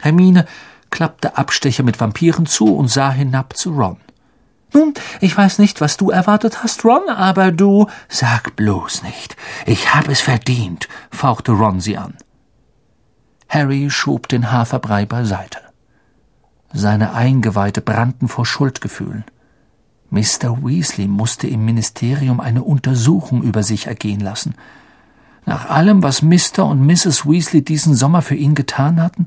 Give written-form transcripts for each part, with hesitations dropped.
Hermine klappte Abstecher mit Vampiren zu und sah hinab zu Ron. »Nun, ich weiß nicht, was du erwartet hast, Ron, aber du...« »Sag bloß nicht. Ich habe es verdient«, fauchte Ron sie an. Harry schob den Haferbrei beiseite. Seine Eingeweide brannten vor Schuldgefühlen. Mr. Weasley musste im Ministerium eine Untersuchung über sich ergehen lassen. Nach allem, was Mr. und Mrs. Weasley diesen Sommer für ihn getan hatten?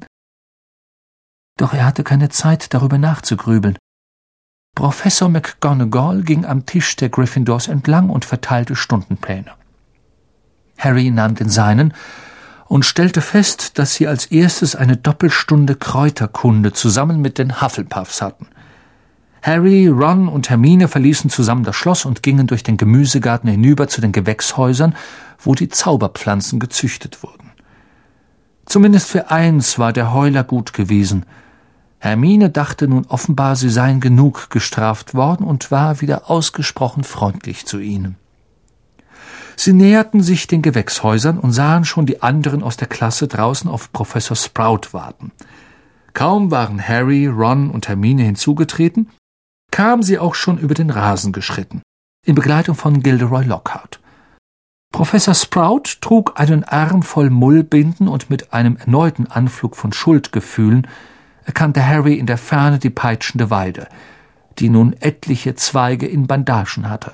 Doch er hatte keine Zeit, darüber nachzugrübeln. Professor McGonagall ging am Tisch der Gryffindors entlang und verteilte Stundenpläne. Harry nahm den seinen und stellte fest, dass sie als erstes eine Doppelstunde Kräuterkunde zusammen mit den Hufflepuffs hatten. Harry, Ron und Hermine verließen zusammen das Schloss und gingen durch den Gemüsegarten hinüber zu den Gewächshäusern, wo die Zauberpflanzen gezüchtet wurden. Zumindest für eins war der Heuler gut gewesen. Hermine dachte nun offenbar, sie seien genug gestraft worden und war wieder ausgesprochen freundlich zu ihnen. Sie näherten sich den Gewächshäusern und sahen schon die anderen aus der Klasse draußen auf Professor Sprout warten. Kaum waren Harry, Ron und Hermine hinzugetreten, kamen sie auch schon über den Rasen geschritten, in Begleitung von Gilderoy Lockhart. Professor Sprout trug einen Arm voll Mullbinden und mit einem erneuten Anflug von Schuldgefühlen erkannte Harry in der Ferne die peitschende Weide, die nun etliche Zweige in Bandagen hatte.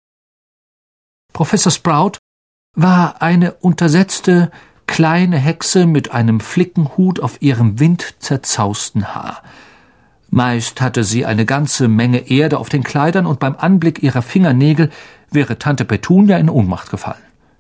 Professor Sprout war eine untersetzte, kleine Hexe mit einem Flickenhut auf ihrem windzerzausten Haar. Meist hatte sie eine ganze Menge Erde auf den Kleidern und beim Anblick ihrer Fingernägel wäre Tante Petunia in Ohnmacht gefallen.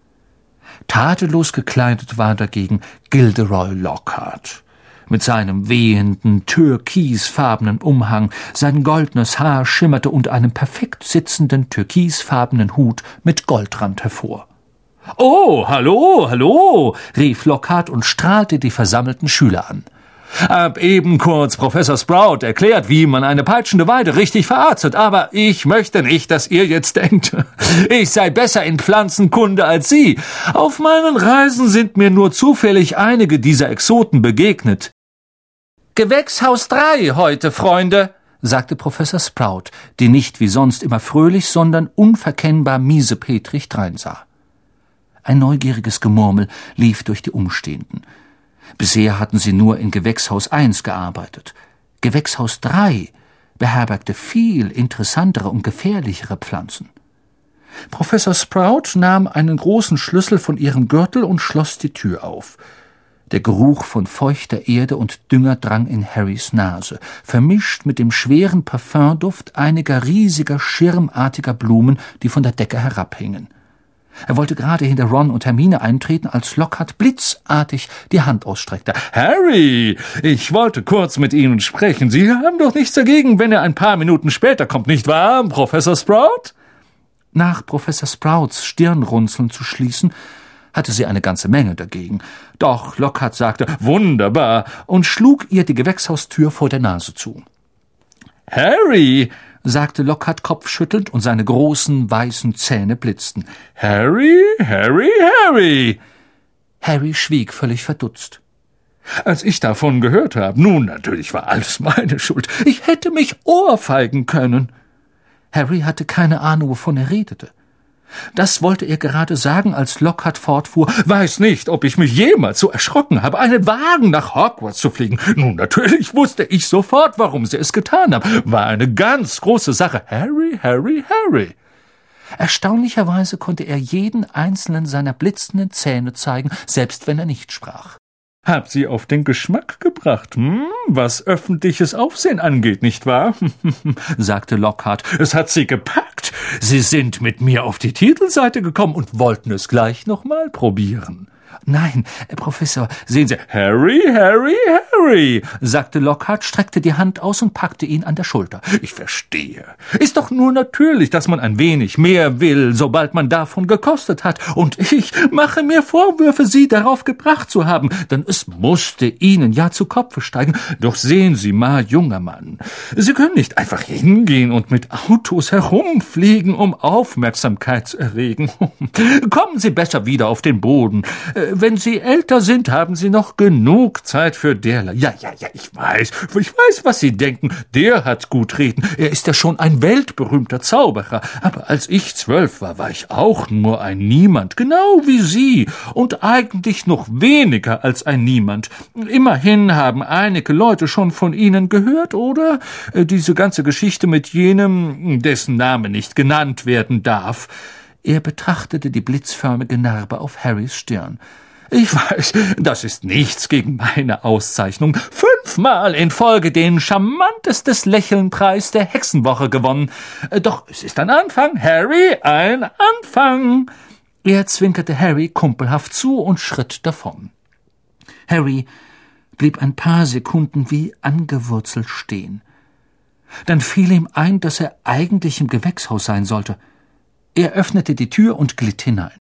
Tadellos gekleidet war dagegen Gilderoy Lockhart. Mit seinem wehenden, türkisfarbenen Umhang, sein goldenes Haar schimmerte unter einem perfekt sitzenden, türkisfarbenen Hut mit Goldrand hervor. »Oh, hallo, hallo«, rief Lockhart und strahlte die versammelten Schüler an. »Hab eben kurz Professor Sprout erklärt, wie man eine peitschende Weide richtig verarztet, aber ich möchte nicht, dass ihr jetzt denkt, ich sei besser in Pflanzenkunde als Sie. Auf meinen Reisen sind mir nur zufällig einige dieser Exoten begegnet.« »Gewächshaus 3 heute, Freunde«, sagte Professor Sprout, die nicht wie sonst immer fröhlich, sondern unverkennbar miesepetrig dreinsah. Ein neugieriges Gemurmel lief durch die Umstehenden. Bisher hatten sie nur in Gewächshaus 1 gearbeitet. Gewächshaus 3 beherbergte viel interessantere und gefährlichere Pflanzen. Professor Sprout nahm einen großen Schlüssel von ihrem Gürtel und schloss die Tür auf. Der Geruch von feuchter Erde und Dünger drang in Harrys Nase, vermischt mit dem schweren Parfümduft einiger riesiger, schirmartiger Blumen, die von der Decke herabhingen. Er wollte gerade hinter Ron und Hermine eintreten, als Lockhart blitzartig die Hand ausstreckte. »Harry, ich wollte kurz mit Ihnen sprechen. Sie haben doch nichts dagegen, wenn er ein paar Minuten später kommt, nicht wahr, Professor Sprout?« Nach Professor Sprouts Stirnrunzeln zu schließen, hatte sie eine ganze Menge dagegen. Doch Lockhart sagte, »Wunderbar«, und schlug ihr die Gewächshaustür vor der Nase zu. »Harry«, sagte Lockhart kopfschüttelnd, und seine großen, weißen Zähne blitzten. »Harry, Harry, Harry!« Harry schwieg völlig verdutzt. »Als ich davon gehört habe, nun, natürlich war alles meine Schuld. Ich hätte mich ohrfeigen können.« Harry hatte keine Ahnung, wovon er redete. Das wollte er gerade sagen, als Lockhart fortfuhr. »Weiß nicht, ob ich mich jemals so erschrocken habe, einen Wagen nach Hogwarts zu fliegen. Nun, natürlich wusste ich sofort, warum sie es getan haben. War eine ganz große Sache. Harry, Harry, Harry!« Erstaunlicherweise konnte er jeden einzelnen seiner blitzenden Zähne zeigen, selbst wenn er nicht sprach. »Hab sie auf den Geschmack gebracht, was öffentliches Aufsehen angeht, nicht wahr?« sagte Lockhart. »Es hat sie gepackt. Sie sind mit mir auf die Titelseite gekommen und wollten es gleich noch mal probieren.« »Nein, Professor, sehen Sie, Harry, Harry, Harry«, sagte Lockhart, streckte die Hand aus und packte ihn an der Schulter. »Ich verstehe. Ist doch nur natürlich, dass man ein wenig mehr will, sobald man davon gekostet hat. Und ich mache mir Vorwürfe, Sie darauf gebracht zu haben, denn es musste Ihnen ja zu Kopfe steigen. Doch sehen Sie mal, junger Mann, Sie können nicht einfach hingehen und mit Autos herumfliegen, um Aufmerksamkeit zu erregen. Kommen Sie besser wieder auf den Boden. Wenn Sie älter sind, haben Sie noch genug Zeit für derlei. Ja, ich weiß, was Sie denken. Der hat gut reden. Er ist ja schon ein weltberühmter Zauberer. Aber als ich 12 war, war ich auch nur ein Niemand, genau wie Sie. Und eigentlich noch weniger als ein Niemand. Immerhin haben einige Leute schon von Ihnen gehört, oder? Diese ganze Geschichte mit jenem, dessen Name nicht genannt werden darf. Er betrachtete die blitzförmige Narbe auf Harrys Stirn. Ich weiß, das ist nichts gegen meine Auszeichnung. 5-mal in Folge den charmantestes Lächelnpreis der Hexenwoche gewonnen. Doch es ist ein Anfang, Harry, ein Anfang. Er zwinkerte Harry kumpelhaft zu und schritt davon. Harry blieb ein paar Sekunden wie angewurzelt stehen. Dann fiel ihm ein, dass er eigentlich im Gewächshaus sein sollte. Er öffnete die Tür und glitt hinein.